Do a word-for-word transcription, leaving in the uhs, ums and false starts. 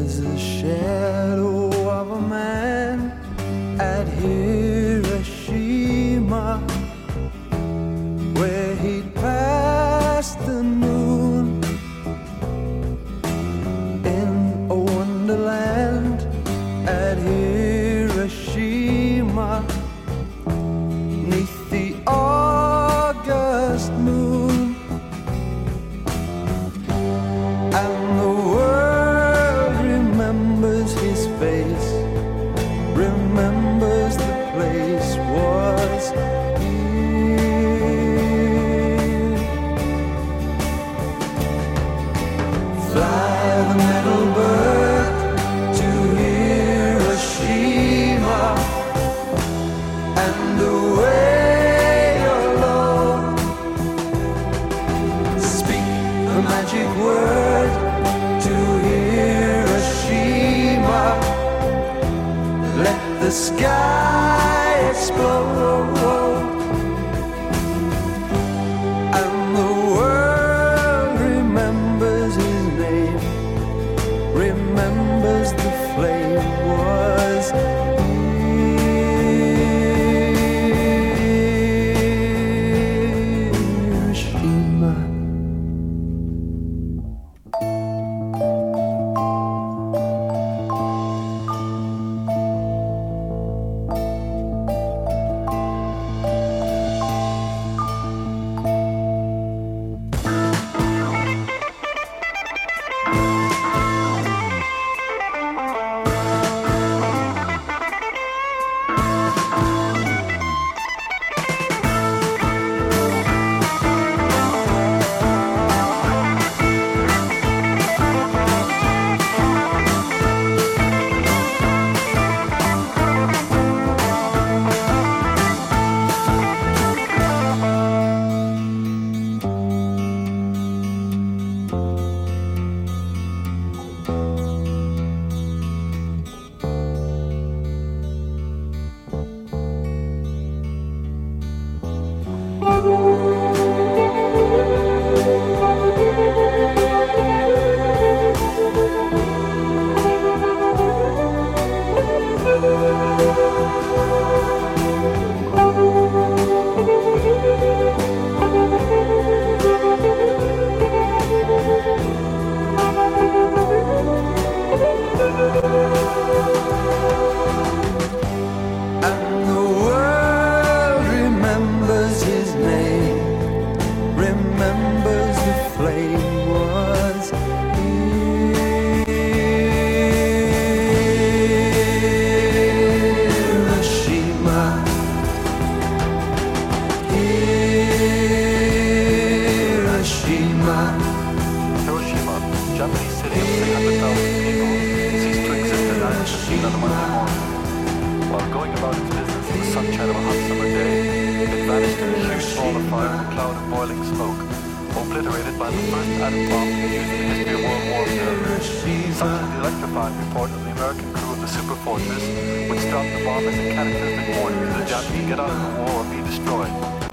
is the shadow of a man at Hiroshima, where he'd passed the moon in a wonderland at Hiroshima, neath the August moon. And the world remembers his face, remembers the place was here. Fly the metal bird to Hiroshima and away alone. Speak the magic word to Hiroshima. Let the sky explode. And the world remembers his name, remembers the flame was Hiroshima. And the world remembers his name, remembers the flame was Hiroshima. Hiroshima. Hiroshima, Japanese city of three hundred thousand people, ceased to exist in nineteen oh one. While going about its business in the sunshine of a hot summer day, it vanished in a huge ball of fire and a cloud of boiling smoke, obliterated by the first atom bomb used in the history of World War Two. Such is the electrifying report of the American crew of the Super Fortress, which dropped the bomb as a cataclysmic warning to the Japanese: get out of the war or be destroyed.